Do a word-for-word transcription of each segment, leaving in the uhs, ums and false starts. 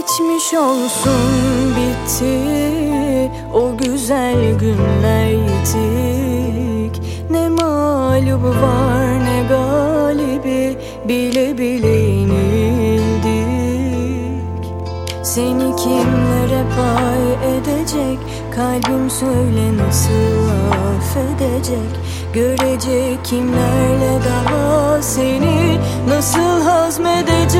Geçmiş olsun, bitti o güzel günler, yitik. Ne mağlubu var ne galibi, bile bile yenildik. Seni kimlere pay edecek, kalbim söyle nasıl affedecek. Görecek kimlerle daha seni nasıl hazmedecek.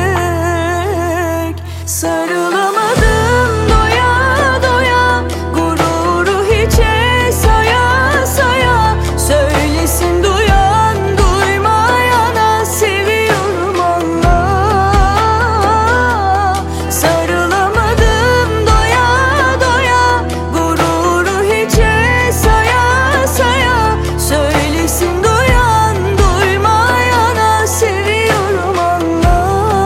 Sarılamadım doya doya, gururu hiçe saya saya. Söylesin duyan duymayana, seviyorum Allah. Sarılamadım doya doya, gururu hiçe saya saya. Söylesin duyan duymayana, seviyorum Allah.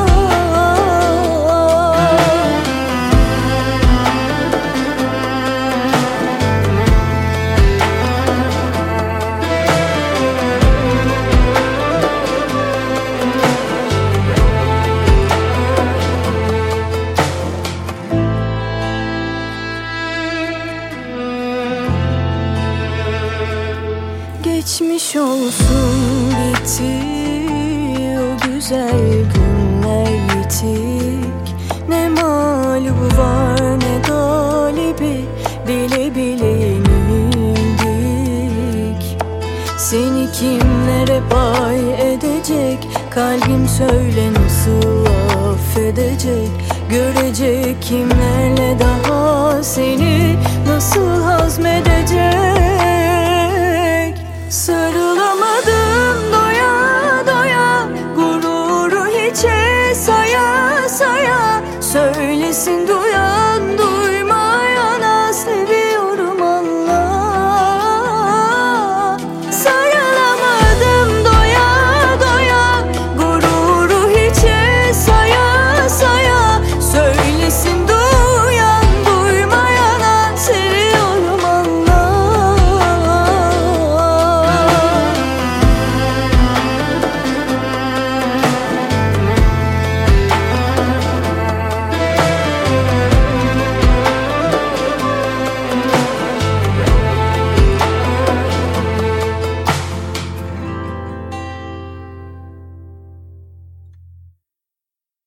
Geçmiş olsun, bitti o güzel günler, yitik. Ne mağlubu var ne galibi, bile bile yenildik. Seni kimlere pay edecek, kalbim söyle nasıl affedecek. Görecek kimlerle daha seni nasıl hazmedecek. Sarılamadım doya doya, gururu hiçe saya saya. Söylesin duyan